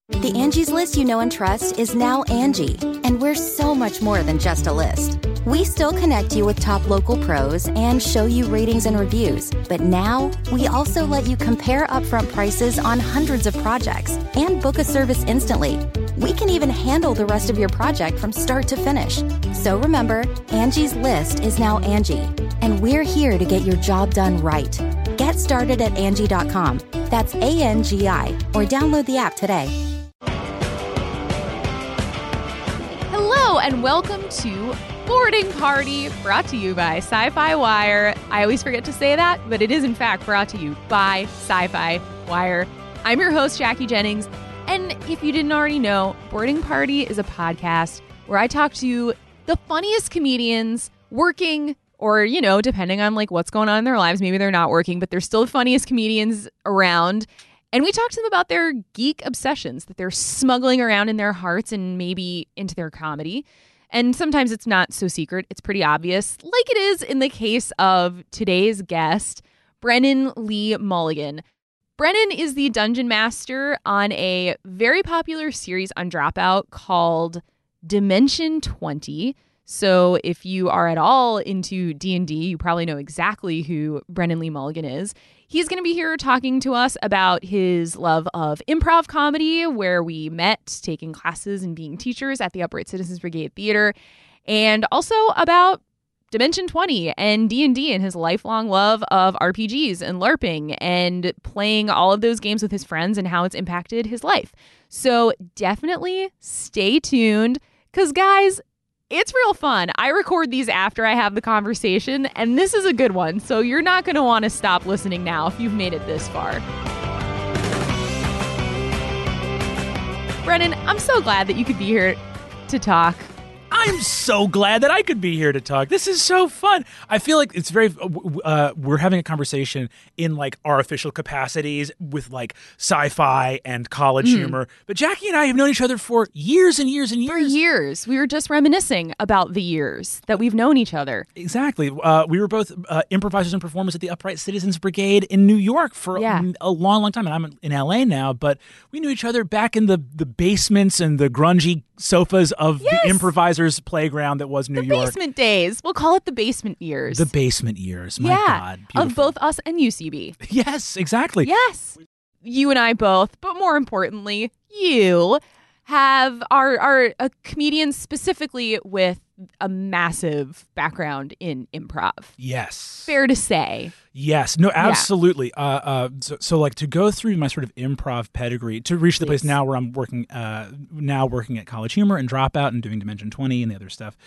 The Angie's List you know and trust is now Angie, and we're so much more than just a list. We still connect you with top local pros and show you ratings and reviews, but now we also let you compare upfront prices on hundreds of projects and book a service instantly. We can even handle the rest of your project from start to finish. So remember, Angie's List is now Angie, and we're here to get your job done right. Get started at Angie.com. That's ANGI, or download the app today. Hello and welcome to Boarding Party, brought to you by Sci-Fi Wire. I always forget to say that, but it is in fact brought to you by Sci-Fi Wire. I'm your host, Jackie Jennings, and if you didn't already know, Boarding Party is a podcast where I talk to the funniest comedians working, or, you know, depending on like what's going on in their lives, maybe they're not working, but they're still the funniest comedians around. And we talk to them about their geek obsessions that they're smuggling around in their hearts and maybe into their comedy. And sometimes it's not so secret. It's pretty obvious, like it is in the case of today's guest, Brennan Lee Mulligan. Brennan is the dungeon master on a very popular series on Dropout called Dimension 20. So if you are at all into D&D, you probably know exactly who Brennan Lee Mulligan is. He's going to be here talking to us about his love of improv comedy, where we met taking classes and being teachers at the Upright Citizens Brigade Theater, and also about Dimension 20 and D&D and his lifelong love of RPGs and LARPing and playing all of those games with his friends and how it's impacted his life. So definitely stay tuned, because guys, it's real fun. I record these after I have the conversation, and this is a good one. So you're not going to want to stop listening now if you've made it this far. Brennan, I'm so glad that you could be here to talk. I'm so glad that I could be here to talk. This is so fun. I feel like it's very, we're having a conversation in like our official capacities with like sci-fi and college humor. But Jackie and I have known each other for years and years and years. For years. We were just reminiscing about the years that we've known each other. Exactly. We were both improvisers and performers at the Upright Citizens Brigade in New York for a long, long time. And I'm in LA now, but we knew each other back in the basements and the grungy sofas of the improvisers playground that was New York. The basement days. We'll call it the basement years. The basement years. My God. Beautiful. Of both us and UCB. Yes, exactly. Yes. You and I both, but more importantly, you are a comedian specifically with a massive background in improv. Yes. Fair to say. Yes. No, absolutely. Yeah. So like to go through my sort of improv pedigree to reach the place now where I'm working at College Humor and Dropout and doing Dimension 20 and the other stuff.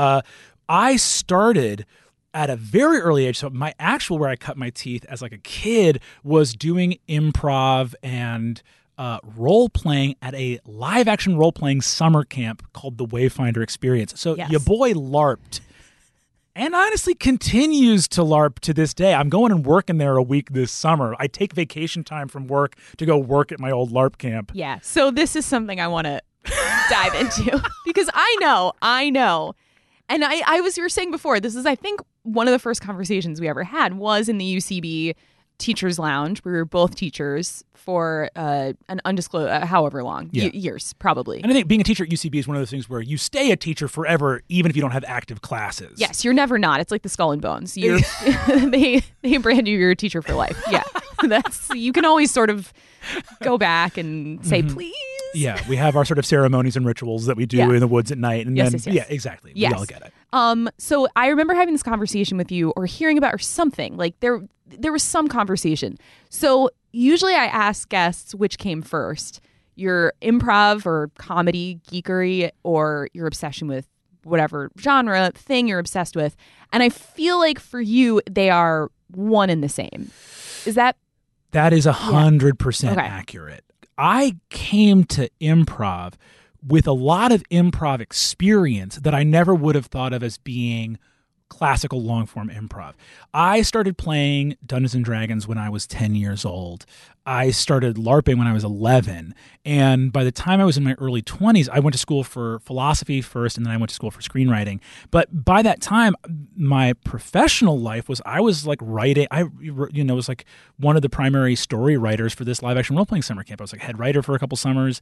I started at a very early age. So my actual where I cut my teeth as like a kid was doing improv and role-playing at a live-action role-playing summer camp called the Wayfinder Experience. So your boy LARPed, and honestly continues to LARP to this day. I'm going and working there a week this summer. I take vacation time from work to go work at my old LARP camp. Yeah, so this is something I want to dive into because I know. And you were saying before, this is, I think, one of the first conversations we ever had was in the UCB Teachers Lounge. We were both teachers for an undisclosed, however long, years, probably. And I think being a teacher at UCB is one of those things where you stay a teacher forever, even if you don't have active classes. Yes, you're never not. It's like the Skull and Bones. They brand you, you're a teacher for life. Yeah, you can always sort of go back and say, please. Yeah, we have our sort of ceremonies and rituals that we do in the woods at night. And yes. Yeah, exactly. Yes. We all get it. So I remember having this conversation with you or hearing about or something. Like there was some conversation. So usually I ask guests which came first, your improv or comedy geekery or your obsession with whatever genre thing you're obsessed with. And I feel like for you, they are one and the same. Is that? That is 100% accurate. I came to improv with a lot of improv experience that I never would have thought of as being classical long-form improv. I started playing Dungeons & Dragons when I was 10 years old. I started LARPing when I was 11. And by the time I was in my early 20s, I went to school for philosophy first, and then I went to school for screenwriting. But by that time, my professional life I was like writing. I was like one of the primary story writers for this live action role playing summer camp. I was like head writer for a couple summers.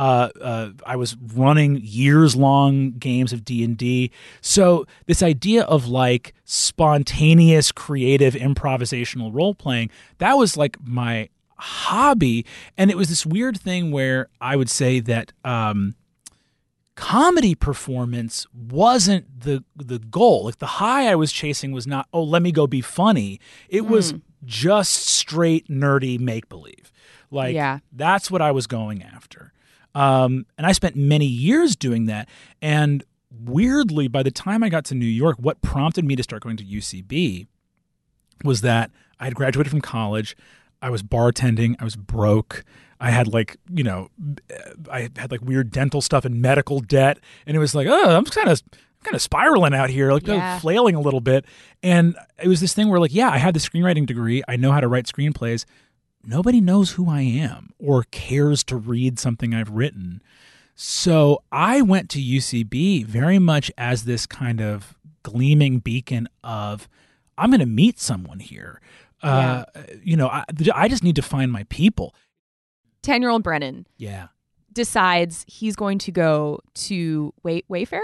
I was running years long games of D&D. So this idea of like spontaneous, creative, improvisational role playing, that was like my hobby. And it was this weird thing where I would say that comedy performance wasn't the goal. Like the high I was chasing was not, oh, let me go be funny. It was just straight nerdy make-believe. Like that's what I was going after. And I spent many years doing that. And weirdly, by the time I got to New York, what prompted me to start going to UCB was that I had graduated from college. I was bartending. I was broke. I had like weird dental stuff and medical debt. And it was like, oh, I'm kind of spiraling out here, like flailing a little bit. And it was this thing where like, I had the screenwriting degree. I know how to write screenplays. Nobody knows who I am or cares to read something I've written. So I went to UCB very much as this kind of gleaming beacon of, I'm going to meet someone here. I just need to find my people. 10-year-old Brennan decides he's going to go to Wayfair?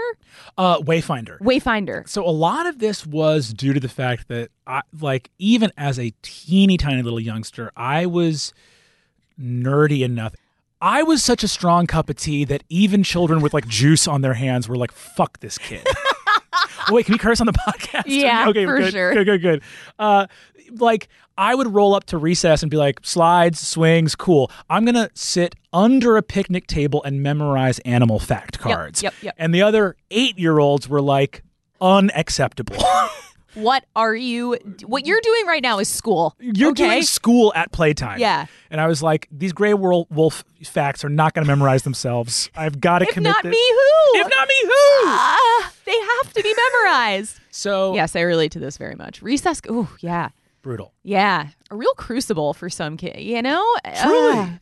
Wayfinder. So a lot of this was due to the fact that even as a teeny tiny little youngster, I was nerdy enough. I was such a strong cup of tea that even children with like juice on their hands were like, fuck this kid. Wait, can we curse on the podcast? Yeah, okay, for good, sure. Good. Like I would roll up to recess and be like, slides, swings, cool. I'm going to sit under a picnic table and memorize animal fact cards. Yep. And the other 8-year-olds were like, unacceptable. What you're doing right now is school. You're doing school at playtime. Yeah. And I was like, these gray wolf facts are not going to memorize themselves. I've got to commit this. If not me, who? They have to be memorized. So yes, I relate to this very much. Recess. Oh, yeah. Brutal. Yeah. A real crucible for some kids, Truly.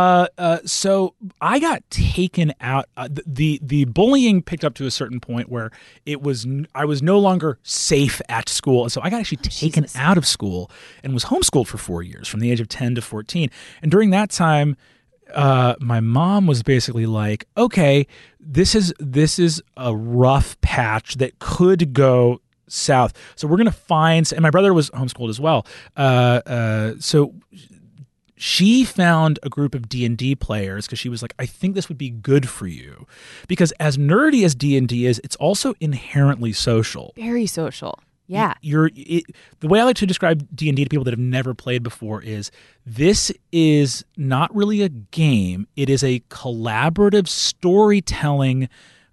So I got taken out. The bullying picked up to a certain point where I was no longer safe at school. And so I got actually taken out of school and was homeschooled for 4 years from the age of 10 to 14. And during that time, my mom was basically like, okay, this is a rough patch that could go south. So we're going to find, and my brother was homeschooled as well. So she found a group of D&D players because she was like, I think this would be good for you. Because as nerdy as D&D is, it's also inherently social. Very social. Yeah. The way I like to describe D&D to people that have never played before is this is not really a game. It is a collaborative storytelling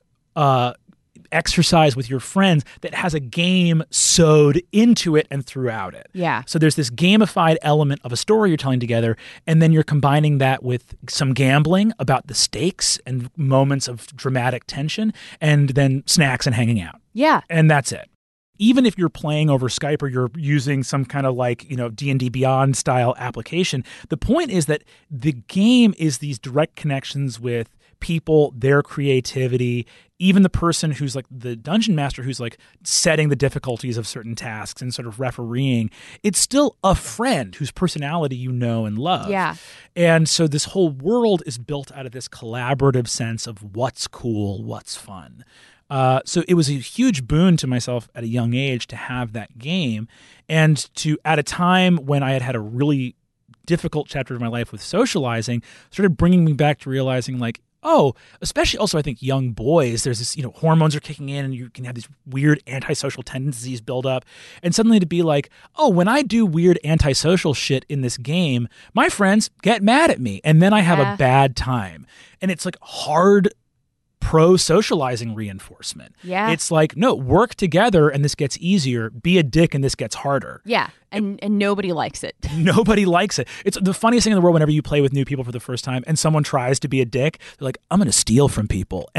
exercise with your friends that has a game sewed into it and throughout it. Yeah. So there's this gamified element of a story you're telling together, and then you're combining that with some gambling about the stakes and moments of dramatic tension, and then snacks and hanging out. Yeah. And that's it. Even if you're playing over Skype or you're using some kind of like, D&D Beyond style application, the point is that the game is these direct connections with people, their creativity, even the person who's like the dungeon master who's like setting the difficulties of certain tasks and sort of refereeing. It's still a friend whose personality you know and love. Yeah. And so this whole world is built out of this collaborative sense of what's cool, what's fun. So it was a huge boon to myself at a young age to have that game, and to, at a time when I had a really difficult chapter of my life with socializing, started bringing me back to realizing like, oh, especially also I think young boys, there's this, hormones are kicking in and you can have these weird antisocial tendencies build up. And suddenly to be like, oh, when I do weird antisocial shit in this game, my friends get mad at me and then I have a bad time. And it's like hard pro-socializing reinforcement. Yeah. It's like, no, work together and this gets easier. Be a dick and this gets harder. Yeah. And nobody likes it. Nobody likes it. It's the funniest thing in the world whenever you play with new people for the first time and someone tries to be a dick. They're like, I'm going to steal from people. And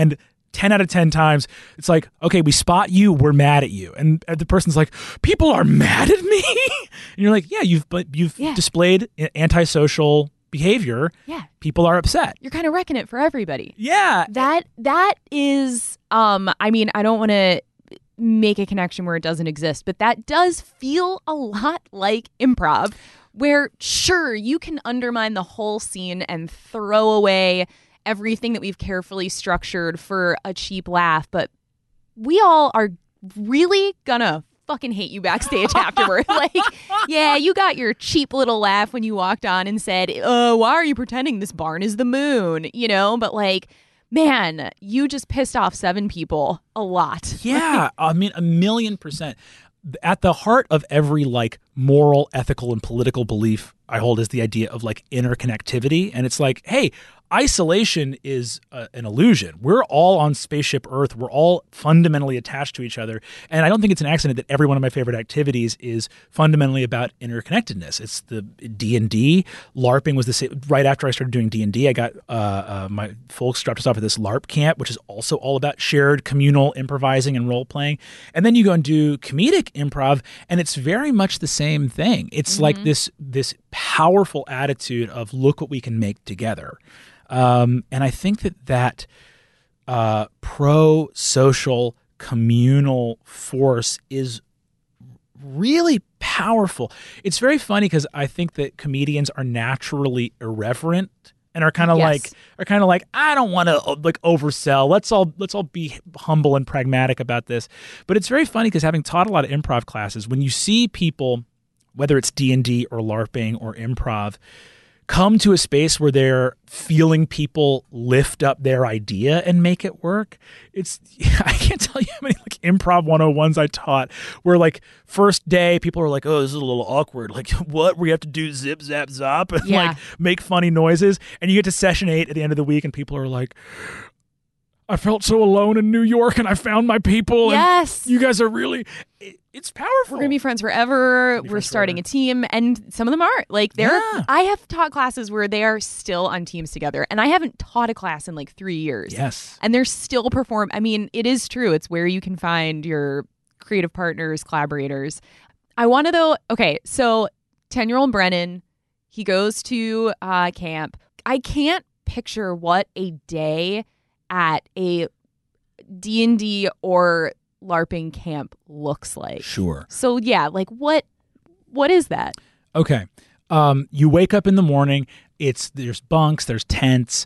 10 out of 10 times, it's like, okay, we spot you, we're mad at you. And the person's like, people are mad at me? And you're like, yeah, you've displayed antisocial behavior. Yeah. People are upset. You're kind of wrecking it for everybody. Yeah. That is, I mean, I don't want to make a connection where it doesn't exist, but that does feel a lot like improv, where sure, you can undermine the whole scene and throw away everything that we've carefully structured for a cheap laugh, but we all are really gonna fucking hate you backstage afterward. Like, yeah, you got your cheap little laugh when you walked on and said, why are you pretending this barn is the moon? You know, but like, man, you just pissed off 7 people a lot. Yeah, I mean, 1,000,000%. At the heart of every like moral, ethical, and political belief I hold is the idea of like interconnectivity. And it's like, hey, isolation is an illusion. We're all on spaceship Earth. We're all fundamentally attached to each other. And I don't think it's an accident that every one of my favorite activities is fundamentally about interconnectedness. It's the D&D. LARPing was the same. Right after I started doing D&D, I got my folks dropped us off at this LARP camp, which is also all about shared communal improvising and role-playing. And then you go and do comedic improv, and it's very much the same thing. It's like this powerful attitude of look what we can make together. And I think that pro-social communal force is really powerful. It's very funny because I think that comedians are naturally irreverent and are kind of like I don't want to like oversell. Let's all be humble and pragmatic about this. But it's very funny because having taught a lot of improv classes, when you see people, whether it's D&D or LARPing or improv, come to a space where they're feeling people lift up their idea and make it work. I can't tell you how many like improv 101s I taught where like first day people are like, oh, this is a little awkward. Like what? We have to do zip, zap, zop and like make funny noises. And you get to session 8 at the end of the week and people are like, I felt so alone in New York and I found my people. Yes. And you guys are really, it's powerful. We're going to be friends forever. We're starting a team. And some of them are. Like, I have taught classes where they are still on teams together. And I haven't taught a class in like 3 years. Yes. And they're still I mean, it is true. It's where you can find your creative partners, collaborators. I want to though, okay, so 10-year-old Brennan, he goes to camp. I can't picture what a day at a D&D or LARPing camp looks like. Sure. So yeah, like what is that? Okay. You wake up in the morning, there's bunks, there's tents,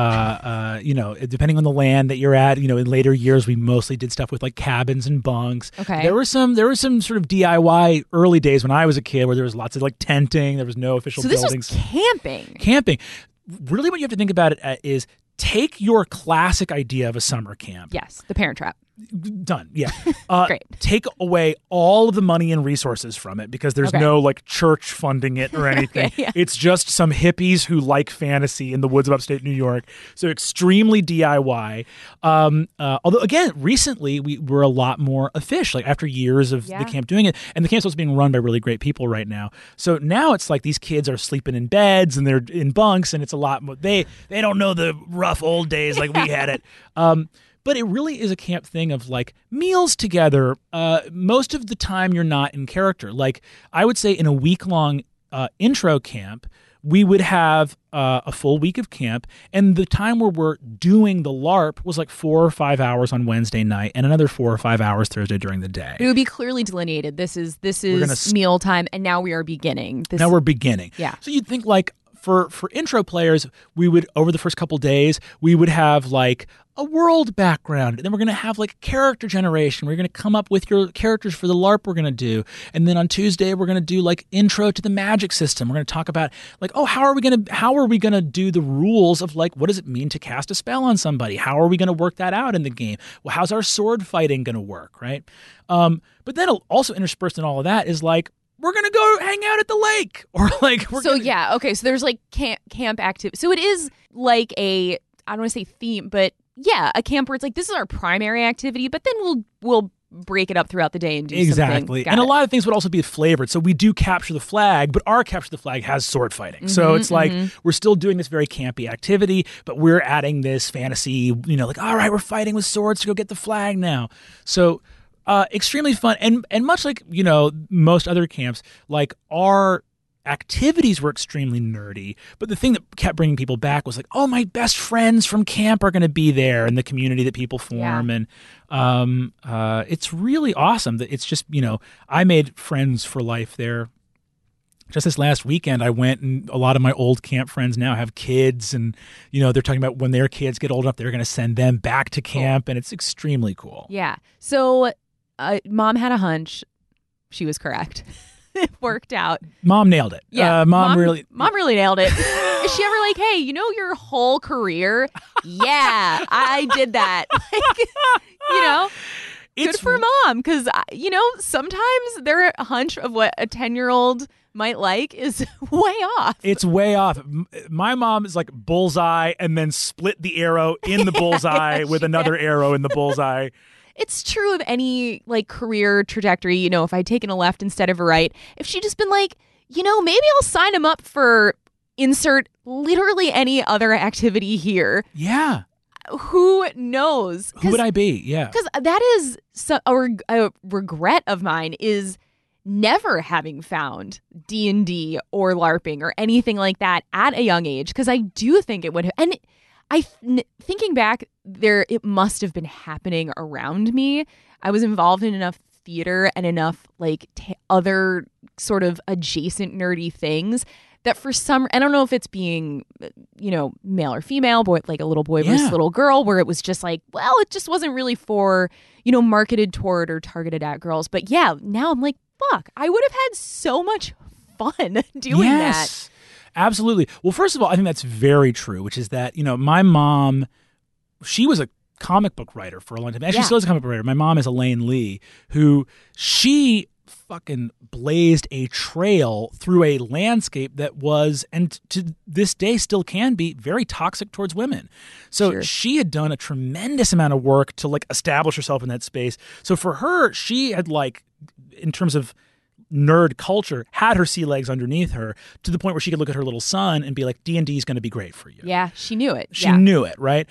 depending on the land that you're at, in later years we mostly did stuff with like cabins and bunks. Okay. There were some sort of DIY early days when I was a kid where there was lots of like tenting, there was no official buildings. So this was camping. Camping. Really what you have to think about it is take your classic idea of a summer camp. Yes, the Parent Trap. Done. Yeah. Great. Take away all of the money and resources from it because there's no like church funding it or anything. Okay, yeah. It's just some hippies who like fantasy in the woods of upstate New York. So extremely DIY. Although again, recently we were a lot more official, like after years of the camp doing it, and the camp's also being run by really great people right now. So now it's like these kids are sleeping in beds and they're in bunks, and it's a lot more. They don't know the rough old days like we had it. But it really is a camp thing of like meals together. Most of the time you're not in character. Like I would say in a week-long intro camp, we would have a full week of camp. And the time where we're doing the LARP was like 4 or 5 hours on Wednesday night and another 4 or 5 hours Thursday during the day. It would be clearly delineated. This is meal time, and now we are beginning. Now we're beginning. Yeah. So you'd think like for intro players, we would, over the first couple days, we would have like a world background, and then we're going to have like character generation. We're going to come up with your characters for the LARP we're going to do. And then on Tuesday, we're going to do like intro to the magic system. We're going to talk about like, oh, how are we going to do the rules of like, what does it mean to cast a spell on somebody? How are we going to work that out in the game? Well, how's our sword fighting going to work? Right. But then also interspersed in all of that is like, we're going to go hang out at the lake, or like, okay. So there's like camp activity. So it is like I don't want to say theme, but yeah, a camp where it's like, this is our primary activity, but then we'll break it up throughout the day and do exactly. something. And a lot of things would also be flavored. So we do capture the flag, but our capture the flag has sword fighting. So it's like we're still doing this very campy activity, but we're adding this fantasy, like, all right, we're fighting with swords to go get the flag now. So extremely fun. And much like, most other camps, like our activities were extremely nerdy, but the thing that kept bringing people back was like, oh, my best friends from camp are going to be there, and the community that people form. And it's really awesome that it's just, I made friends for life there. Just this last weekend, I went, and a lot of my old camp friends now have kids, and they're talking about when their kids get old enough, they're going to send them back to camp, and it's extremely cool. Yeah. So Mom had a hunch. She was correct. It worked out. Mom nailed it. Yeah, Mom really nailed it. Is she ever like, hey, your whole career? Yeah, I did that. Good for Mom, because sometimes their hunch of what a 10-year-old might like is way off. It's way off. My mom is like bullseye and then split the arrow in the bullseye with another arrow in the bullseye. It's true of any career trajectory. If I'd taken a left instead of a right, if she'd just been like, maybe I'll sign him up for insert literally any other activity here. Yeah. Who knows? Who would I be? Yeah. Because that is a regret of mine is never having found D&D or LARPing or anything like that at a young age. Because I do think it would have. And thinking back, it must have been happening around me. I was involved in enough theater and enough other sort of adjacent nerdy things that for some, I don't know if it's being, male or female, boy, like a little boy versus little girl, where it was just like, well, it just wasn't really for, marketed toward or targeted at girls. But yeah, now I'm like, fuck, I would have had so much fun doing that. Absolutely. Well, first of all, I think that's very true, which is that, my mom, she was a comic book writer for a long time. And she still is a comic book writer. My mom is Elaine Lee, who she fucking blazed a trail through a landscape that was, and to this day still can be, very toxic towards women. So she had done a tremendous amount of work to establish herself in that space. So for her, she had in terms of nerd culture, had her sea legs underneath her to the point where she could look at her little son and be like, D&D is going to be great for you. Yeah, she knew it. She knew it, right?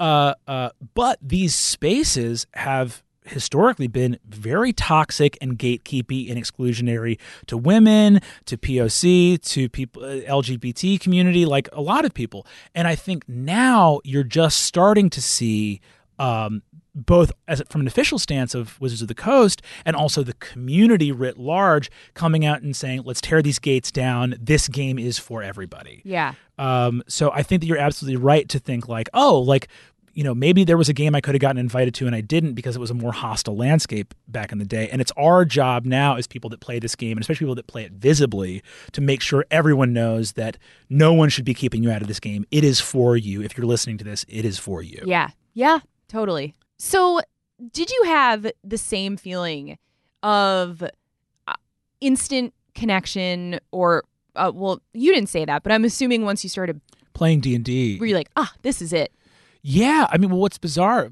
But these spaces have historically been very toxic and gatekeepy and exclusionary to women, to POC, to people, LGBT community, like a lot of people. And I think now you're just starting to see both from an official stance of Wizards of the Coast and also the community writ large coming out and saying, let's tear these gates down. This game is for everybody. Yeah. So I think that you're absolutely right to think maybe there was a game I could have gotten invited to and I didn't because it was a more hostile landscape back in the day. And it's our job now as people that play this game, and especially people that play it visibly, to make sure everyone knows that no one should be keeping you out of this game. It is for you. If you're listening to this, it is for you. Yeah. Yeah, totally. So did you have the same feeling of instant connection or, you didn't say that, but I'm assuming once you started playing D&D, were you like, this is it? Yeah. I mean, what's bizarre,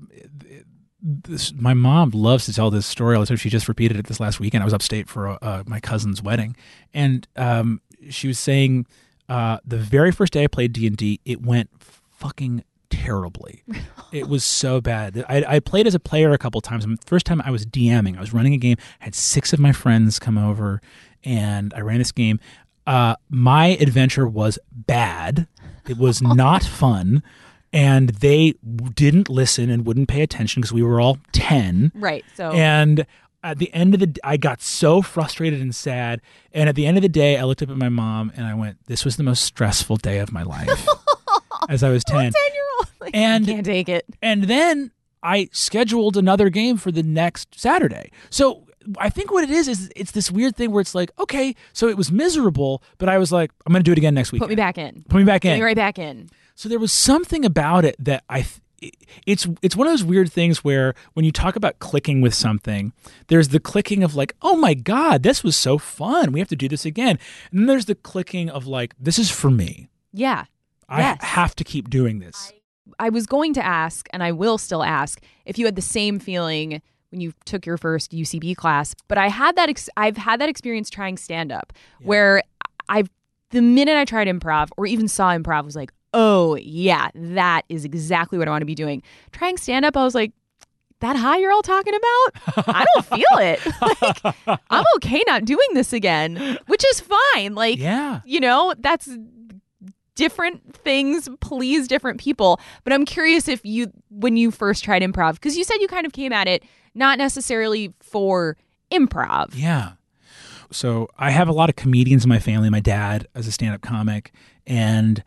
my mom loves to tell this story. She just repeated it this last weekend. I was upstate for my cousin's wedding. And she was saying the very first day I played D&D, it went fucking terribly. It was so bad. I played as a player a couple times. The first time I was DMing. I was running a game. I had 6 of my friends come over, and I ran this game. My adventure was bad. It was not fun. And they didn't listen and wouldn't pay attention because we were all 10. Right. So. And at the end of the day, I got so frustrated and sad. And at the end of the day, I looked up at my mom and I went, this was the most stressful day of my life. As I was 10. 10-year-old. And can't take it. And then I scheduled another game for the next Saturday. So I think what it is it's this weird thing where it's like, okay, so it was miserable, but I was like, I'm going to do it again next week. Put me back in. Put me back in. Put me right back in. So there was something about it that it's one of those weird things where when you talk about clicking with something, there's the clicking of like, oh my God, this was so fun. We have to do this again. And then there's the clicking of like, this is for me. Yeah. I have to keep doing this. I was going to ask, and I will still ask, if you had the same feeling when you took your first UCB class, but I've had that experience trying stand-up where the minute I tried improv or even saw improv, I was like, oh yeah, that is exactly what I want to be doing. Trying stand-up, I was like, that high you're all talking about? I don't feel it. Like, I'm okay not doing this again, which is fine. Like, that's different things please different people. But I'm curious if when you first tried improv, because you said you kind of came at it not necessarily for improv. Yeah. So I have a lot of comedians in my family. My dad as a stand-up comic, and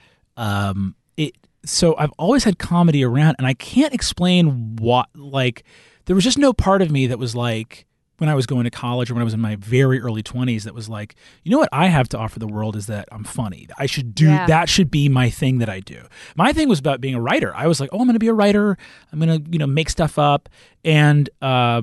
so I've always had comedy around, and I can't explain what. Like, there was just no part of me that was like, when I was going to college or when I was in my very early 20s, that was like, you know what I have to offer the world is that I'm funny. I should do that. Should be my thing that I do. My thing was about being a writer. I was like, oh, I'm going to be a writer. I'm going to make stuff up, and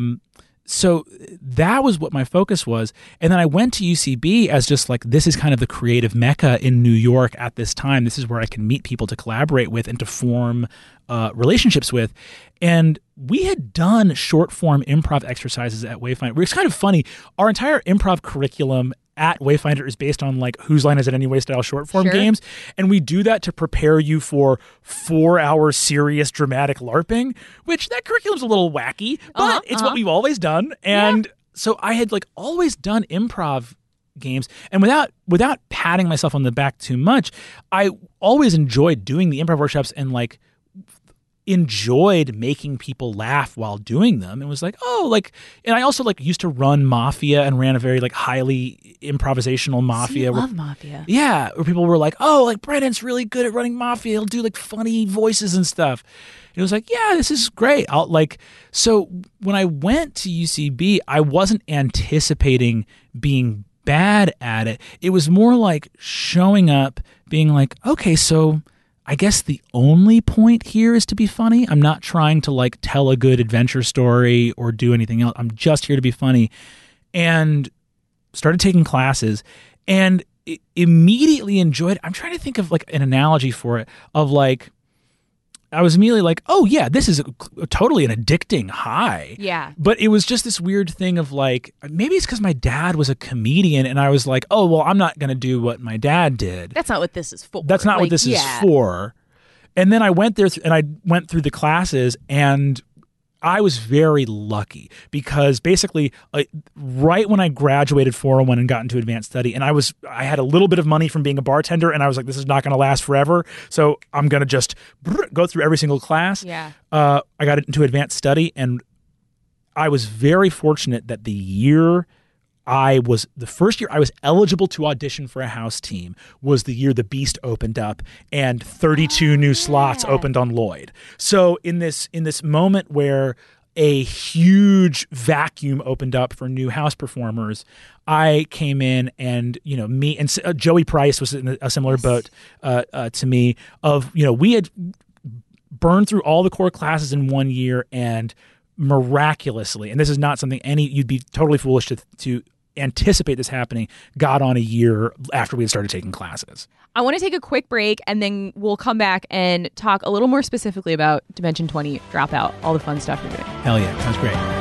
so that was what my focus was. And then I went to UCB as just like, this is kind of the creative mecca in New York at this time. This is where I can meet people to collaborate with and to form relationships with. And we had done short form improv exercises at Wayfinder. It's kind of funny. Our entire improv curriculum at Wayfinder is based on like Whose Line Is It Anyway style short form games. And we do that to prepare you for 4-hour serious dramatic LARPing, which that curriculum's a little wacky, but it's what we've always done. And so I had like always done improv games, and without patting myself on the back too much, I always enjoyed doing the improv workshops and like enjoyed making people laugh while doing them, and was like, oh, like, and I also like used to run Mafia and ran a very like highly improvisational Mafia. So you love Mafia. Yeah, where people were like, oh, like Brennan's really good at running Mafia. He'll do like funny voices and stuff. And it was like, yeah, this is great. So when I went to UCB, I wasn't anticipating being bad at it. It was more like showing up, being like, okay, so I guess the only point here is to be funny. I'm not trying to like tell a good adventure story or do anything else. I'm just here to be funny. And started taking classes and immediately enjoyed. I'm trying to think of like an analogy for it, of like, I was immediately like, oh yeah, this is totally an addicting high. Yeah. But it was just this weird thing of like, maybe it's because my dad was a comedian and I was like, oh, well, I'm not going to do what my dad did. That's not what this is for. That's not what this is for. And then I went there and I went through the classes, and I was very lucky because basically right when I graduated 401 and got into advanced study, and I had a little bit of money from being a bartender, and I was like, this is not going to last forever. So I'm going to just go through every single class. Yeah. I got into advanced study, and I was very fortunate that the first year I was eligible to audition for a house team was the year The Beast opened up and 32 new slots opened on Lloyd. So in this moment where a huge vacuum opened up for new house performers, I came in, and me and Joey Price was in a similar boat to me. We had burned through all the core classes in 1 year, and miraculously, and this is not something you'd be totally foolish to anticipate this happening, got on a year after we had started taking classes. I want to take a quick break, and then we'll come back and talk a little more specifically about Dimension 20, Dropout, all the fun stuff you're doing. Hell yeah, sounds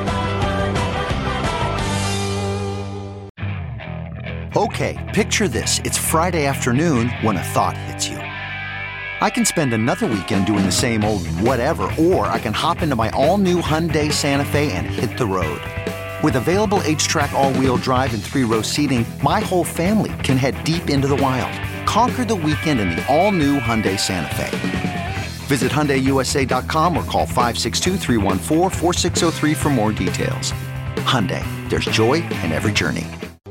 great. Okay, picture this. It's Friday afternoon when a thought hits you. I can spend another weekend doing the same old whatever, or I can hop into my all-new Hyundai Santa Fe and hit the road. With available H-Track all-wheel drive and 3-row seating, my whole family can head deep into the wild. Conquer the weekend in the all-new Hyundai Santa Fe. Visit HyundaiUSA.com or call 562-314-4603 for more details. Hyundai, there's joy in every journey.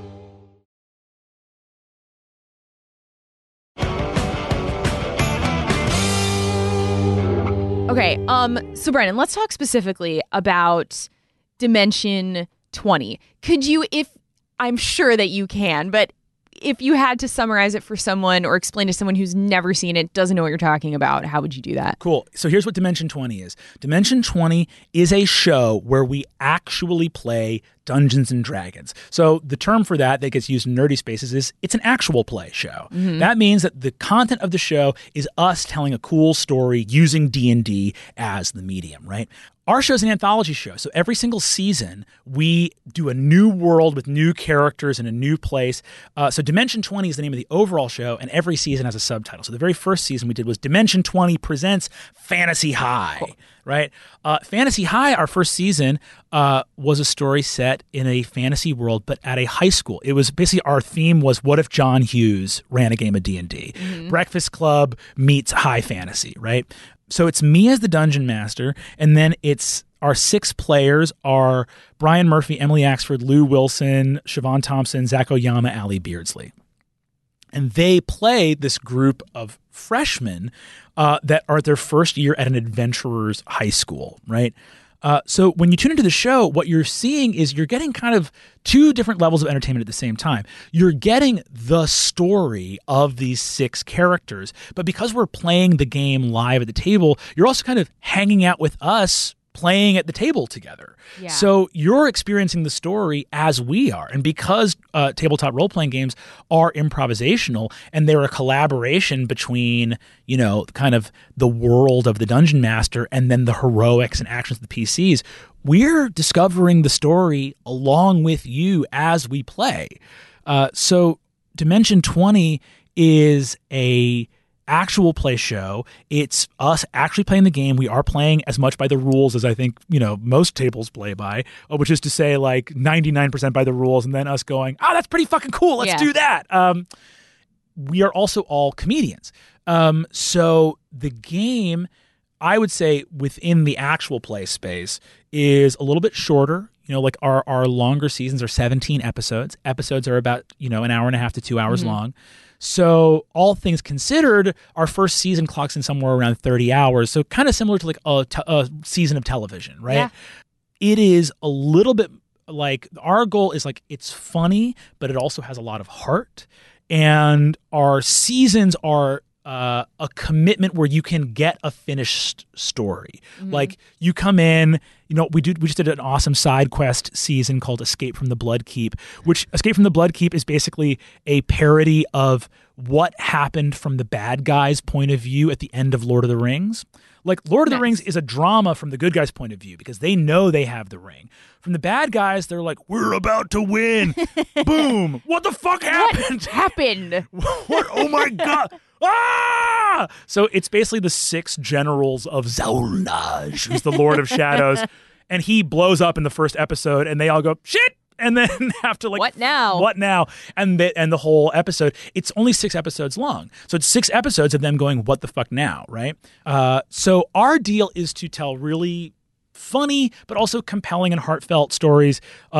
Okay, so Brennan, let's talk specifically about Dimension 20. Could you, I'm sure that you can, but if you had to summarize it for someone or explain to someone who's never seen it, doesn't know what you're talking about, how would you do that? Cool. So here's what Dimension 20 is. Dimension 20 is a show where we actually play Dungeons and Dragons. So the term for that gets used in nerdy spaces is it's an actual play show. Mm-hmm. That means that the content of the show is us telling a cool story using D&D as the medium, right? Our show's an anthology show, so every single season we do a new world with new characters in a new place. So Dimension 20 is the name of the overall show, and every season has a subtitle. So the very first season we did was Dimension 20 Presents Fantasy High, right? Fantasy High, our first season, was a story set in a fantasy world, but at a high school. It was basically, our theme was, what if John Hughes ran a game of D&D? Breakfast Club meets high fantasy, right? So it's me as the dungeon master, and then it's our 6 players are Brian Murphy, Emily Axford, Lou Wilson, Siobhan Thompson, Zach Oyama, Allie Beardsley. And they play this group of freshmen that are at their first year at an adventurer's high school, right? So when you tune into the show, what you're seeing is you're getting kind of 2 different levels of entertainment at the same time. You're getting the story of these 6 characters, but because we're playing the game live at the table, you're also kind of hanging out with us playing at the table together. Yeah. So you're experiencing the story as we are. And because tabletop role-playing games are improvisational and they're a collaboration between, you know, kind of the world of the Dungeon Master and then the heroics and actions of the PCs, we're discovering the story along with you as we play. So Dimension 20 is a actual play show. It's us actually playing the game. We are playing as much by the rules as I think, you know, most tables play by, which is to say like 99% by the rules, and then us going, that's pretty fucking cool. Let's do that. We are also all comedians. So the game, I would say, within the actual play space is a little bit shorter. You know, like our longer seasons are 17 episodes. Episodes are about, you know, an hour and a half to 2 hours long. So all things considered, our first season clocks in somewhere around 30 hours. So kind of similar to like a season of television, right? Yeah. It is a little bit like, our goal is like, it's funny, but it also has a lot of heart. And our seasons are a commitment where you can get a finished story. Like you come in, you know, we just did an awesome side quest season called Escape from the Bloodkeep, which Escape from the Bloodkeep is basically a parody of what happened from the bad guy's point of view at the end of Lord of the Rings. Like Lord of the Rings is a drama from the good guy's point of view because they know they have the ring. From the bad guys, they're like, we're about to win. Boom. What the fuck happened? What happened? What? Oh my God. Ah! So it's basically the 6 generals of Zaunaj, who's the Lord of Shadows, and he blows up in the first episode, and they all go, shit! And then have to like, what now? What now? And the whole episode, it's only 6 episodes long. So it's 6 episodes of them going, what the fuck now, right? So our deal is to tell really funny, but also compelling and heartfelt stories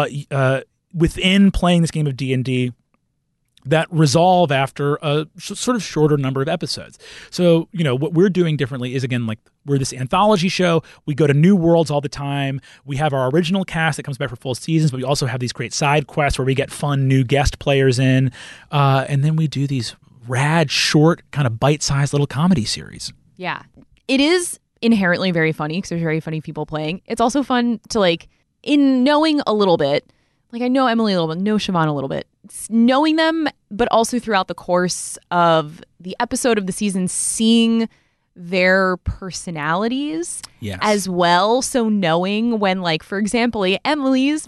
within playing this game of D&D that resolve after a sort of shorter number of episodes. So, you know, what we're doing differently is, again, like, we're this anthology show. We go to new worlds all the time. We have our original cast that comes back for full seasons, but we also have these great side quests where we get fun new guest players in. And then we do these rad, short, kind of bite-sized little comedy series. Yeah. It is inherently very funny because there's very funny people playing. It's also fun to, like, in knowing a little bit, like, I know Emily a little bit, know Siobhan a little bit, knowing them, but also throughout the course of the episode of the season, seeing their personalities as well. So knowing when, like, for example, Emily's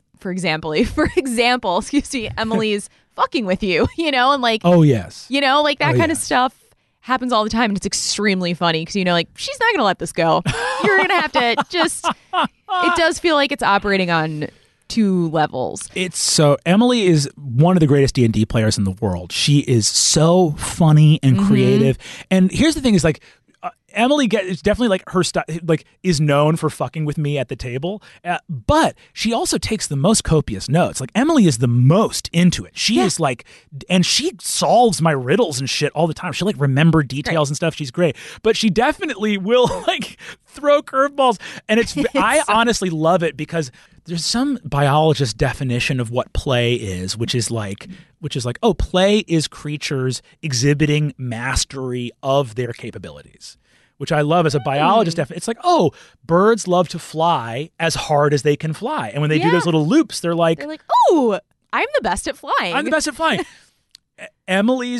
fucking with you, you know, and like, oh yes, you know, like that kind of stuff happens all the time, and it's extremely funny because, you know, like, she's not gonna let this go. You're gonna have to just, it does feel like it's operating on 2 levels. It's so, Emily is one of the greatest D&D players in the world. She is so funny and creative. And here's the thing is, like, Emily is definitely, like, her like, is known for fucking with me at the table, but she also takes the most copious notes. Like, Emily is the most into it. She is like, and she solves my riddles and shit all the time. She'll, like, remember details and stuff. She's great, but she definitely will, like, throw curveballs. And I honestly love it because there's some biologist definition of what play is, which is like, oh, play is creatures exhibiting mastery of their capabilities, which I love as a biologist. It's like, oh, birds love to fly as hard as they can fly. And when they do those little loops, they're like, oh, I'm the best at flying. I'm the best at flying. Emily's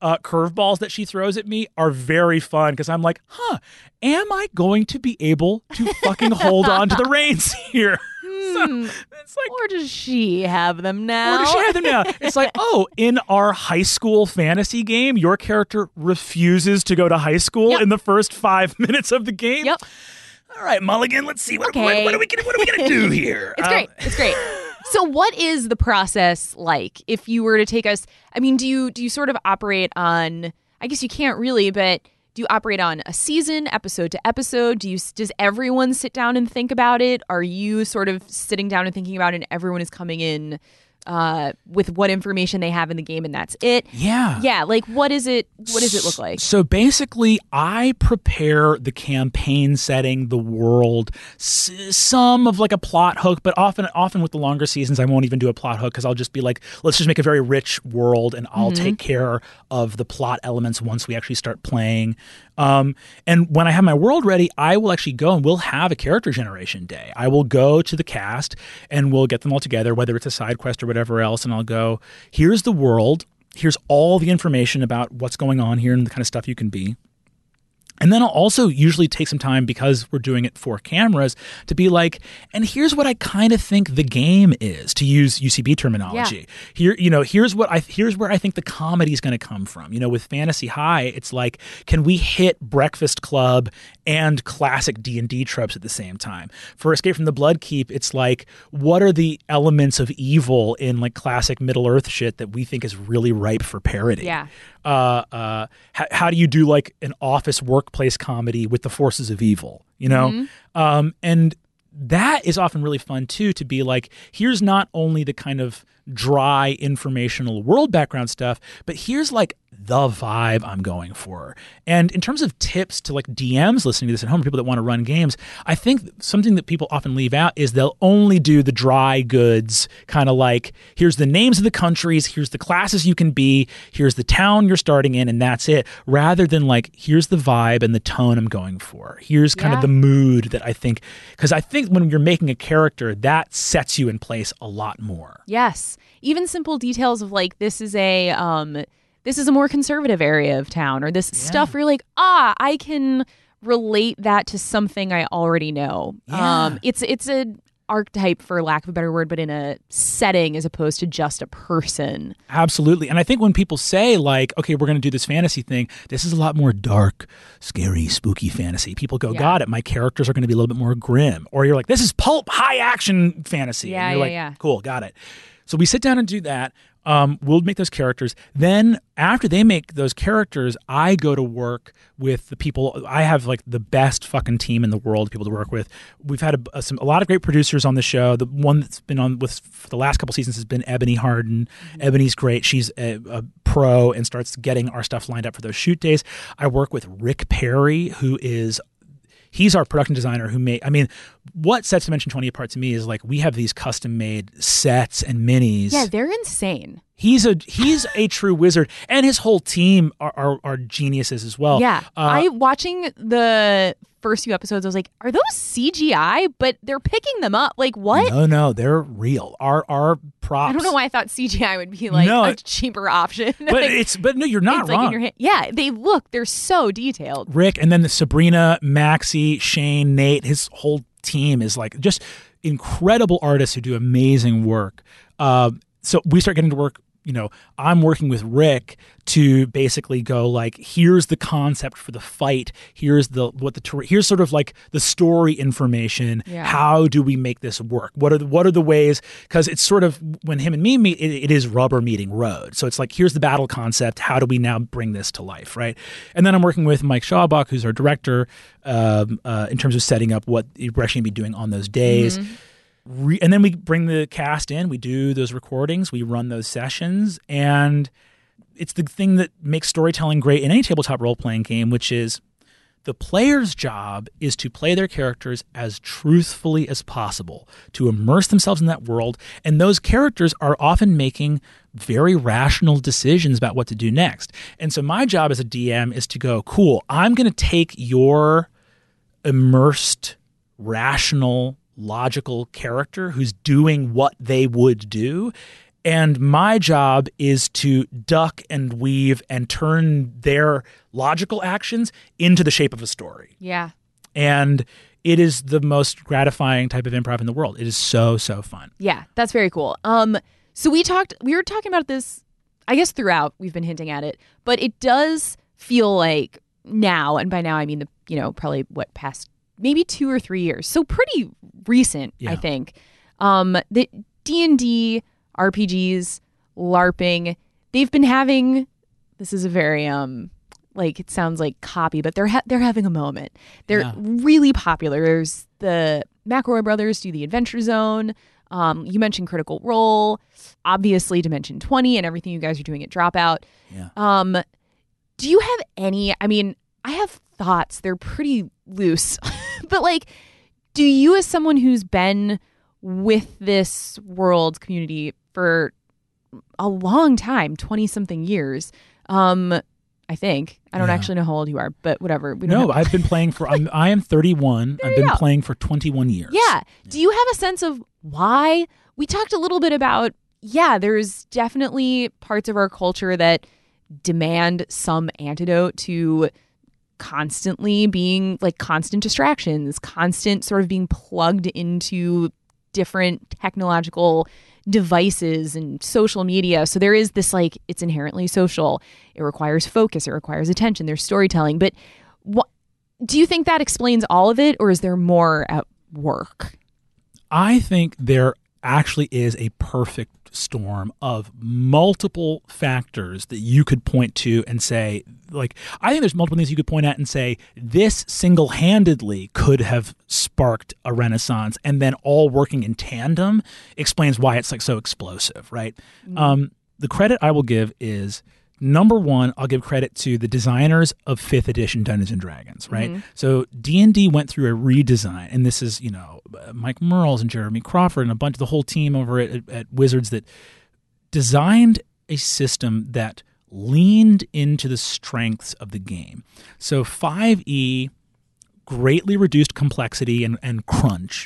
curveballs that she throws at me are very fun because I'm like, am I going to be able to fucking hold on to the reins here? So it's like, or does she have them now? It's like, in our high school fantasy game, your character refuses to go to high school in the first 5 minutes of the game. Yep. All right, Mulligan, let's see. What are we going to do here? It's great. So what is the process like if you were to take us? I mean, do you sort of operate on, I guess you can't really, but do you operate on a season, episode to episode? Does everyone sit down and think about it? Are you sort of sitting down and thinking about it and everyone is coming in with what information they have in the game and that's it? Yeah. Yeah, like what does it look like? So basically, I prepare the campaign setting, the world, some of like a plot hook, but often with the longer seasons, I won't even do a plot hook because I'll just be like, let's just make a very rich world and I'll take care of the plot elements once we actually start playing. And when I have my world ready, I will actually go and we'll have a character generation day. I will go to the cast and we'll get them all together, whether it's a side quest or whatever else, and I'll go, here's the world, here's all the information about what's going on here and the kind of stuff you can be. And then I'll also usually take some time, because we're doing it for cameras, to be like, and here's what I kind of think the game is, to use UCB terminology. Yeah. Here's where I think the comedy is going to come from. With Fantasy High, it's like, can we hit Breakfast Club and classic D&D tropes at the same time? For Escape from the Bloodkeep, it's like, what are the elements of evil in like classic Middle Earth shit that we think is really ripe for parody? Yeah. How do you do like an office workplace comedy with the forces of evil, and that is often really fun too, to be like, here's not only the kind of dry informational world background stuff, but here's like the vibe I'm going for. And in terms of tips to like DMs listening to this at home, people that want to run games, I think something that people often leave out is they'll only do the dry goods, kind of like, here's the names of the countries, here's the classes you can be, here's the town you're starting in, and that's it, rather than like, here's the vibe and the tone I'm going for. Here's kind of the mood that I think, because I think when you're making a character, that sets you in place a lot more. Yes. Even simple details of like, this is a more conservative area of town, or this stuff where you're like, I can relate that to something I already know. Yeah. It's an archetype, for lack of a better word, but in a setting as opposed to just a person. Absolutely. And I think when people say like, okay, we're going to do this fantasy thing, this is a lot more dark, scary, spooky fantasy. People go, got it. My characters are going to be a little bit more grim. Or you're like, this is pulp, high action fantasy. Yeah, and you're like, cool, got it. So we sit down and do that. We'll make those characters. Then after they make those characters, I go to work with the people. I have like the best fucking team in the world, people to work with. We've had a lot of great producers on the show. The one that's been on with for the last couple seasons has been Ebony Harden. Ebony's great. She's a pro and starts getting our stuff lined up for those shoot days. I work with Rick Perry, he's our production designer what sets Dimension 20 apart to me is like, we have these custom made sets and minis. Yeah, they're insane. He's a true wizard, and his whole team are geniuses as well. Yeah. Watching the first few episodes, I was like, are those CGI? But they're picking them up. Like, what? No, they're real. Our props. I don't know why I thought CGI would be like a cheaper option. But no, you're not wrong. Like in your hand. Yeah, they're so detailed. Rick, and then the Sabrina, Maxie, Shane, Nate, his whole team is like just incredible artists who do amazing work. So we start getting to work. I'm working with Rick to basically go like, here's the concept for the fight. Here's here's sort of like the story information. Yeah. How do we make this work? What are the ways? Because it's sort of, when him and me meet, it is rubber meeting road. So it's like, here's the battle concept. How do we now bring this to life, right? And then I'm working with Mike Schawbach, who's our director, in terms of setting up what we're actually going to be doing on those days. Mm-hmm. And then we bring the cast in, we do those recordings, we run those sessions, and it's the thing that makes storytelling great in any tabletop role-playing game, which is the player's job is to play their characters as truthfully as possible, to immerse themselves in that world, and those characters are often making very rational decisions about what to do next. And so my job as a DM is to go, cool, I'm going to take your immersed, rational, logical character who's doing what they would do, And my job is to duck and weave and turn their logical actions into the shape of a story. Yeah. And it is the most gratifying type of improv in the world. It is so, so fun. Yeah, that's very cool. So we were talking about this, I guess throughout, we've been hinting at it, but it does feel like now, and by now I mean probably past maybe 2 or 3 years. So pretty recent, I think. The D&D, RPGs, LARPing, they've been having, this is a very it sounds like copy, but they're having a moment. They're really popular. There's the McElroy brothers do the Adventure Zone. You mentioned Critical Role, obviously Dimension 20 and everything you guys are doing at Dropout. Yeah. Do you have any, I have thoughts. They're pretty loose, but do you, as someone who's been with this world community for a long time, 20 something years, I think. I don't actually know how old you are, but whatever. I've been playing I am 31. I've been playing for 21 years. Yeah. Do you have a sense of why? We talked a little bit about, there's definitely parts of our culture that demand some antidote to constantly being constant distractions, constant sort of being plugged into different technological devices and social media. So there is this it's inherently social. It requires focus. It requires attention. There's storytelling. But do you think that explains all of it, or is there more at work? I think there actually is a perfect storm of multiple factors that you could point to and say, I think there's multiple things you could point at and say, this single-handedly could have sparked a renaissance, and then all working in tandem explains why it's so explosive, right? Mm-hmm. The credit I will give is, number one, I'll give credit to the designers of 5th edition Dungeons & Dragons, right? Mm-hmm. So D&D went through a redesign, and this is, Mike Merles and Jeremy Crawford and the whole team over at Wizards that designed a system that leaned into the strengths of the game. So 5e greatly reduced complexity and crunch,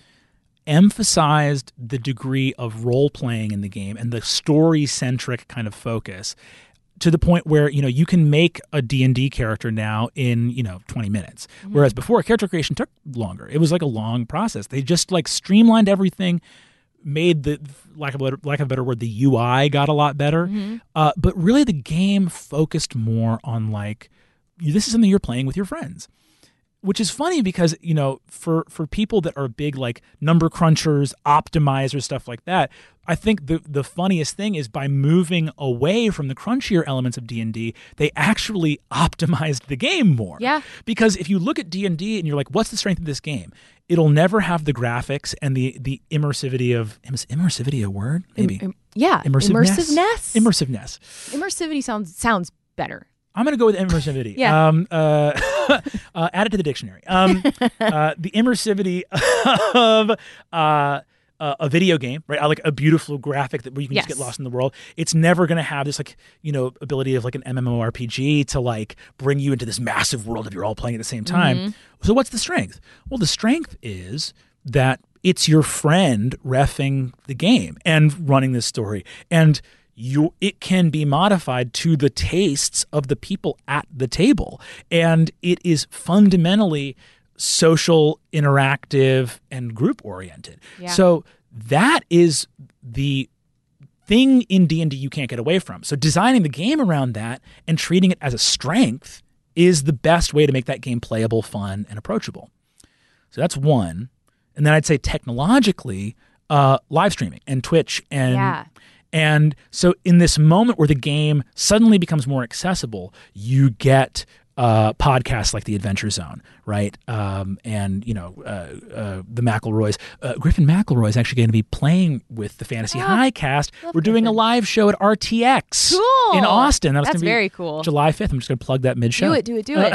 emphasized the degree of role-playing in the game and the story-centric kind of focus, to the point where, you can make a D&D character now in, 20 minutes. Mm-hmm. Whereas before, character creation took longer. It was a long process. They just streamlined everything, made the, lack of a better word, the UI got a lot better. Mm-hmm. But really the game focused more on this is something you're playing with your friends. Which is funny because, for people that are big number crunchers, optimizers, stuff like that, I think the funniest thing is by moving away from the crunchier elements of D&D, they actually optimized the game more. Yeah. Because if you look at D&D and you're like, what's the strength of this game? It'll never have the graphics and the immersivity of... Immensivity a word? Maybe. Immersiveness. Immersiveness. Immersivity sounds better. I'm going to go with immersivity. Yeah. Add it to the dictionary. The immersivity of a video game, right? Like a beautiful graphic where you can just get lost in the world. It's never going to have this ability of an MMORPG to bring you into this massive world if you're all playing at the same time. Mm-hmm. So what's the strength? Well, the strength is that it's your friend reffing the game and running this story. And it can be modified to the tastes of the people at the table. And it is fundamentally social, interactive, and group-oriented. Yeah. So that is the thing in D&D you can't get away from. So designing the game around that and treating it as a strength is the best way to make that game playable, fun, and approachable. So that's one. And then I'd say technologically, live streaming and Twitch and so in this moment where the game suddenly becomes more accessible, you get podcasts like The Adventure Zone, right? And, the McElroys. Griffin McElroy is actually going to be playing with the Fantasy High cast. We're doing a live show at RTX in Austin. That's very cool. July 5th. I'm just going to plug that mid-show. Do it.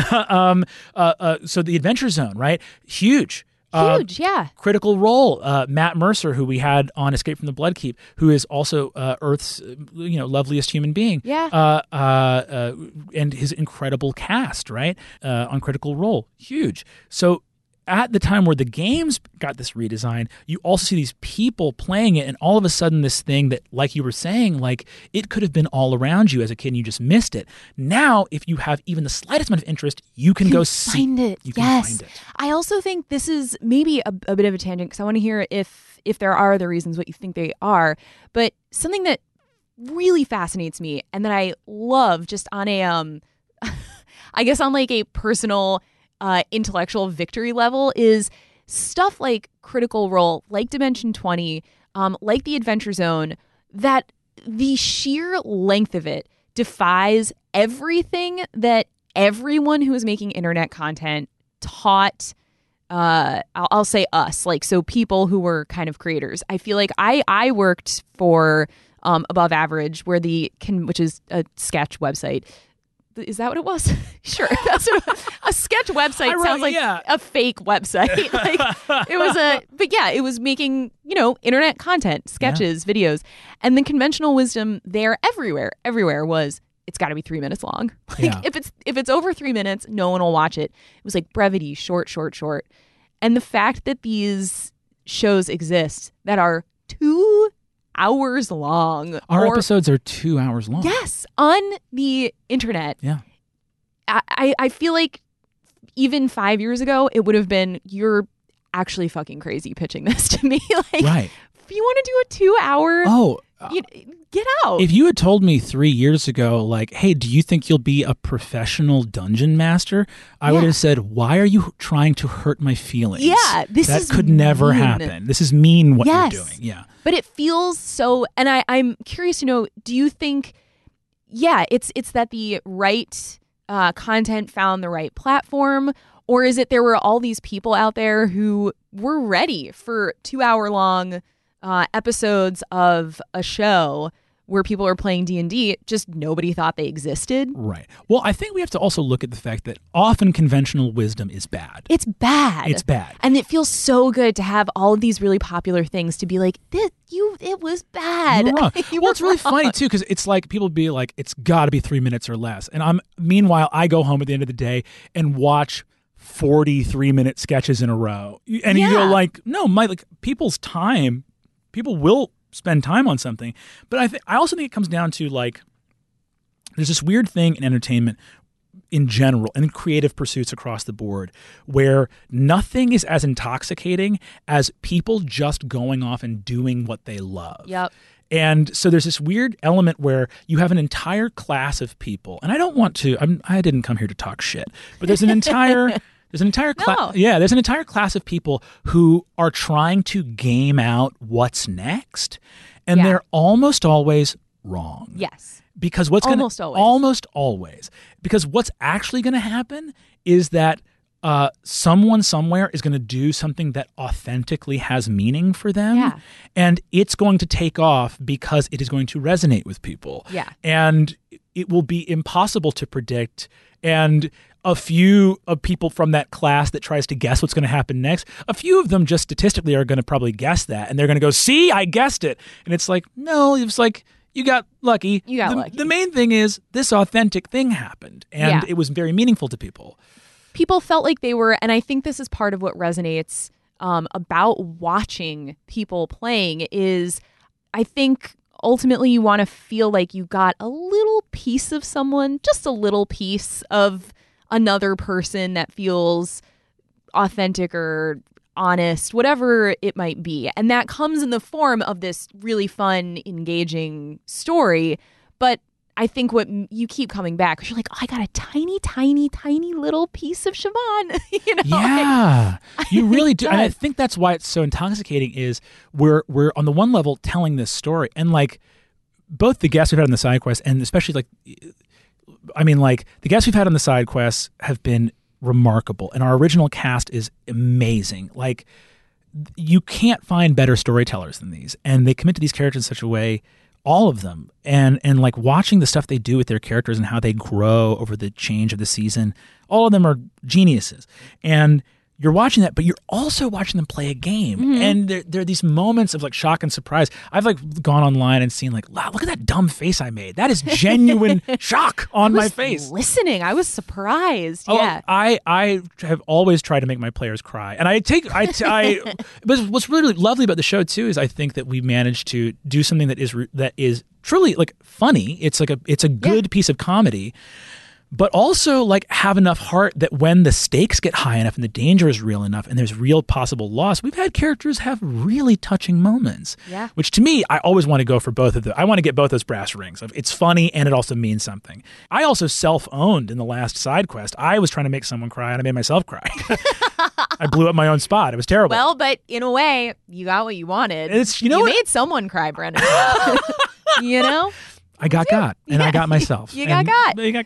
So The Adventure Zone, right? Huge, yeah. Critical Role. Matt Mercer, who we had on Escape from the Bloodkeep, who is also Earth's loveliest human being. Yeah. And his incredible cast, right? On Critical Role, huge. So at the time where the games got this redesign, you also see these people playing it, and all of a sudden this thing that, like you were saying, like it could have been all around you as a kid and you just missed it. Now, if you have even the slightest amount of interest, you can go find it. You can find it. I also think this is maybe a bit of a tangent because I want to hear if there are other reasons what you think they are. But something that really fascinates me and that I love just on a, I guess on like a personal intellectual victory level is stuff like Critical Role, like Dimension 20, like the Adventure Zone, that the sheer length of it defies everything that everyone who is making internet content taught. I'll say us, like, so people who were kind of creators. I feel like I worked for Above Average, which is a sketch website. Is that what it was? Sure. That's what a sketch website sounds like a fake website. Like it was making, internet content, sketches, videos. And the conventional wisdom there everywhere was it's got to be 3 minutes long. Like if it's over 3 minutes, no one will watch it. It was like brevity, short. And the fact that these shows exist that are 2 hours long. Our episodes are 2 hours long. Yes, on the internet. Yeah. I feel like even 5 years ago, it would have been, you're actually fucking crazy pitching this to me. Like, right. If you want to do a 2 hour, get out. If you had told me 3 years ago, like, hey, do you think you'll be a professional dungeon master? I would have said, why are you trying to hurt my feelings? Yeah, that could never happen. This is mean what you're doing. Yeah. But it feels so, and I'm curious to know, do you think, it's that the right content found the right platform, or is it there were all these people out there who were ready for 2 hour long episodes of a show where people are playing D&D, just nobody thought they existed? Right. Well, I think we have to also look at the fact that often conventional wisdom is bad. It's bad. It's bad. And it feels so good to have all of these really popular things to be like, it was bad. You're wrong. It's really funny, too, because it's like people be like, it's got to be 3 minutes or less. And meanwhile, I go home at the end of the day and watch 43-minute sketches in a row. And you go like, no, people's time, people will spend time on something. But I also think it comes down to, like, there's this weird thing in entertainment in general and in creative pursuits across the board where nothing is as intoxicating as people just going off and doing what they love. Yep. And so there's this weird element where you have an entire class of people, and I don't want to, I didn't come here to talk shit, but there's an entire class of people who are trying to game out what's next, and they're almost always wrong. Yes. Because almost always. Because what's actually going to happen is that someone somewhere is going to do something that authentically has meaning for them, and it's going to take off because it is going to resonate with people. Yeah. And it will be impossible to predict, and a few of people from that class that tries to guess what's going to happen next, a few of them just statistically are going to probably guess that, and they're going to go, see, I guessed it. And it's like, no, it's like, you got lucky. The main thing is this authentic thing happened, and it was very meaningful to people. People felt like they were, and I think this is part of what resonates about watching people playing is, I think ultimately you want to feel like you got a little piece of someone, just a little piece of another person that feels authentic or honest, whatever it might be. And that comes in the form of this really fun, engaging story. But I think what you keep coming back, because you're like, oh, I got a tiny, tiny, tiny little piece of Siobhan. Yeah, you really do. And I think that's why it's so intoxicating is we're on the one level telling this story. And like both the guests we've had on the side quest and especially the guests we've had on the side quests have been remarkable. And our original cast is amazing. Like you can't find better storytellers than these. And they commit to these characters in such a way, all of them, and like watching the stuff they do with their characters and how they grow over the change of the season, all of them are geniuses. And you're watching that, but you're also watching them play a game. And there are these moments of like shock and surprise. I've like gone online and seen like, wow, look at that dumb face I made. That is genuine shock on my face. Listening, I was surprised. Yeah. I have always tried to make my players cry. And but what's really lovely about the show too is I think that we managed to do something that is truly like funny. It's a good piece of comedy. But also like have enough heart that when the stakes get high enough and the danger is real enough and there's real possible loss, we've had characters have really touching moments. Yeah. Which to me, I always want to go for both of them. I want to get both those brass rings. It's funny and it also means something. I also self-owned in the last side quest. I was trying to make someone cry and I made myself cry. I blew up my own spot. It was terrible. Well, but in a way, you got what you wanted. You made someone cry, Brennan. You know? I got, and I got myself. You got. It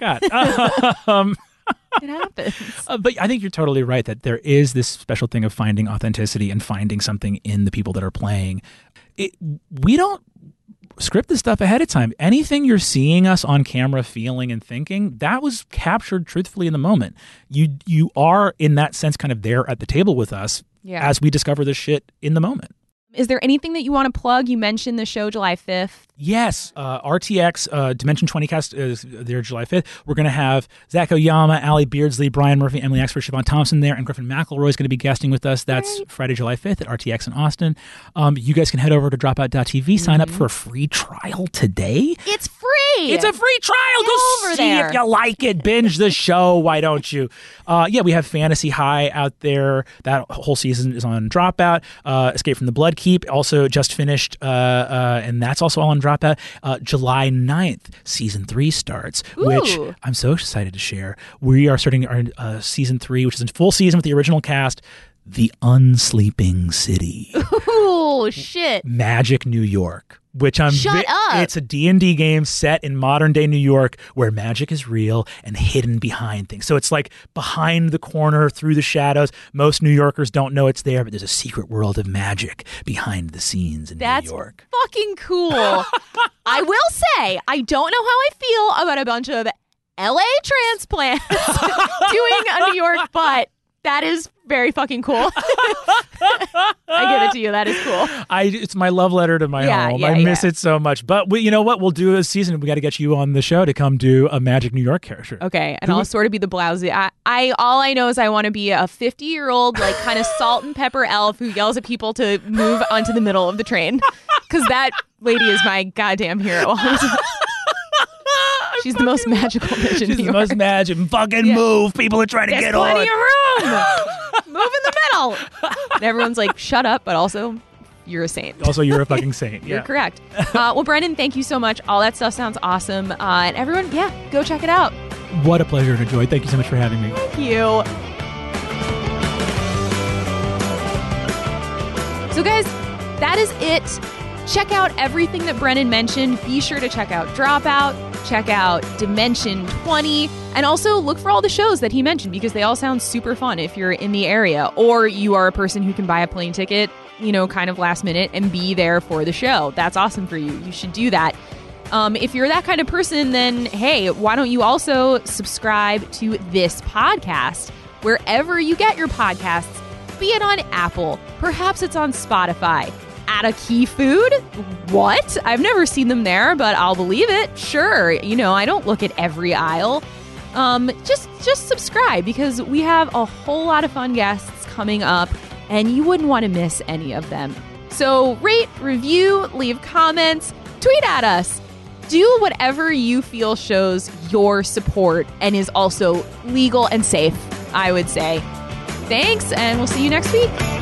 happens. But I think you're totally right that there is this special thing of finding authenticity and finding something in the people that are playing. We don't script this stuff ahead of time. Anything you're seeing us on camera feeling and thinking, that was captured truthfully in the moment. You are, in that sense, kind of there at the table with us as we discover this shit in the moment. Is there anything that you want to plug? You mentioned the show July 5th. Yes. RTX, Dimension 20 cast is there July 5th. We're going to have Zach Oyama, Allie Beardsley, Brian Murphy, Emily Axford, Siobhan Thompson there, and Griffin McElroy is going to be guesting with us. That's Friday, July 5th at RTX in Austin. You guys can head over to dropout.tv, sign up for a free trial today. It's free. It's a free trial. Go over see there. if you like it. Binge the show. Why don't you? We have Fantasy High out there. That whole season is on Dropout. Escape from the Bloodkeep also just finished, and that's also all on Dropout. July 9th, season 3 starts, which I'm so excited to share. We are starting our season 3, which is a full season with the original cast, The Unsleeping City. Oh, shit. Magic New York. Which Shut up. It's a D&D game set in modern day New York where magic is real and hidden behind things. So it's like behind the corner, through the shadows. Most New Yorkers don't know it's there, but there's a secret world of magic behind the scenes in New York. That's fucking cool. I will say, I don't know how I feel about a bunch of LA transplants doing a New York butt. That is very fucking cool. I give it to you. That is cool. It's my love letter to my home. I miss it so much. But you know what? We'll do a season. We got to get you on the show to come do a Magic New York character. Okay, and I'll sort of be the blousy. All I know is I want to be a 50-year-old, like kind of salt and pepper elf who yells at people to move onto the middle of the train, because that lady is my goddamn hero. She's the most magical bitch in New York. She's the most magic. Fucking move. People are trying to get on. There's plenty of room. Move in the middle. And everyone's like, shut up, but also, you're a saint. Also, you're a fucking saint. You're correct. Well, Brendan, thank you so much. All that stuff sounds awesome. And everyone, go check it out. What a pleasure and a joy. Thank you so much for having me. Thank you. So, guys, that is it. Check out everything that Brennan mentioned. Be sure to check out Dropout, check out Dimension 20, and also look for all the shows that he mentioned because they all sound super fun if you're in the area or you are a person who can buy a plane ticket, kind of last minute and be there for the show. That's awesome for you. You should do that. If you're that kind of person, then hey, why don't you also subscribe to this podcast wherever you get your podcasts, be it on Apple, perhaps it's on Spotify. At a Key Food? What? I've never seen them there, but I'll believe it. Sure. I don't look at every aisle. Just subscribe because we have a whole lot of fun guests coming up and you wouldn't want to miss any of them. So rate, review, leave comments, tweet at us. Do whatever you feel shows your support and is also legal and safe, I would say. Thanks, and we'll see you next week.